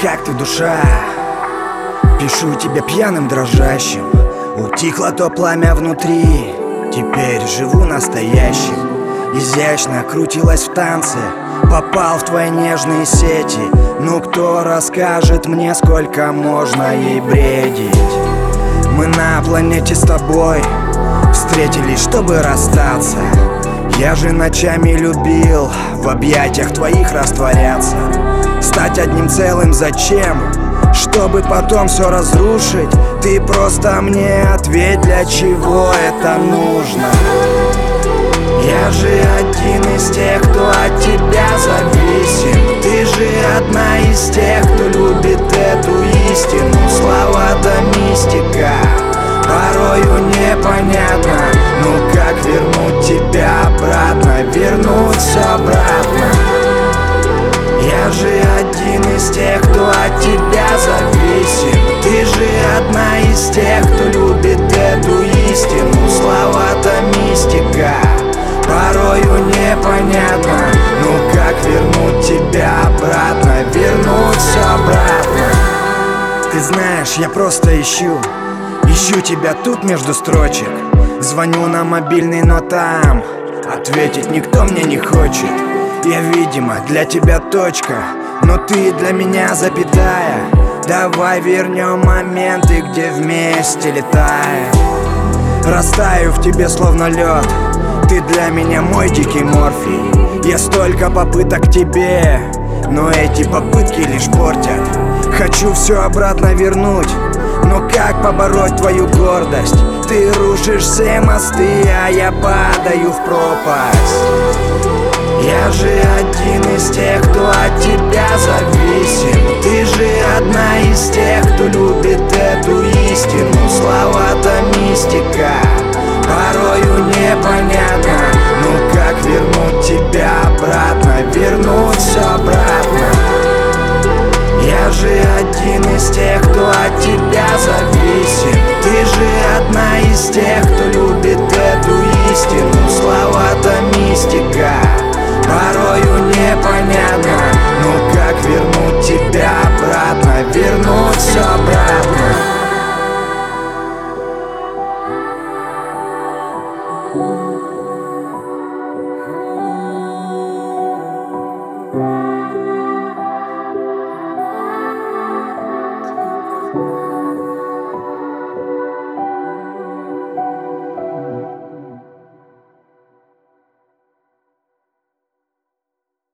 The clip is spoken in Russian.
как ты, душа? Пишу тебе пьяным, дрожащим. Утихло то пламя внутри, теперь живу настоящим. Изящно крутилась в танце, попал в твои нежные сети. Ну кто расскажет мне, сколько можно ей бредить? Мы на планете с тобой встретились, чтобы расстаться. Я же ночами любил в объятиях твоих растворяться. Стать одним целым зачем? Чтобы потом все разрушить. Ты просто мне ответь, для чего это нужно? Я же один из тех, кто от тебя зависим. Ты же одна из тех, кто любит эту истину. Слова да мистика, порою непонятно. Ну как вернуть тебя обратно, вернуть все обратно? Я же один из тех, кто от тебя зависим. Ты же одна из тех, кто любит эту истину. Слова-то мистика, порою непонятно. Ну как вернуть тебя обратно, вернуть все обратно? Ты знаешь, я просто ищу тебя тут между строчек. Звоню на мобильный, но там ответить никто мне не хочет. Я, видимо, для тебя точка, но ты для меня запятая. Давай вернем моменты, где вместе летаем. Растаю в тебе словно лед, ты для меня мой дикий морфий. Я столько попыток к тебе, но эти попытки лишь портят. Хочу все обратно вернуть, но как побороть твою гордость? Ты рушишь все мосты, а я падаю в пропасть. Я же один из тех, кто от тебя зависим. Ты же одна из тех, кто любит эту истину. Слова-то мистика, порою непонятно. Ну как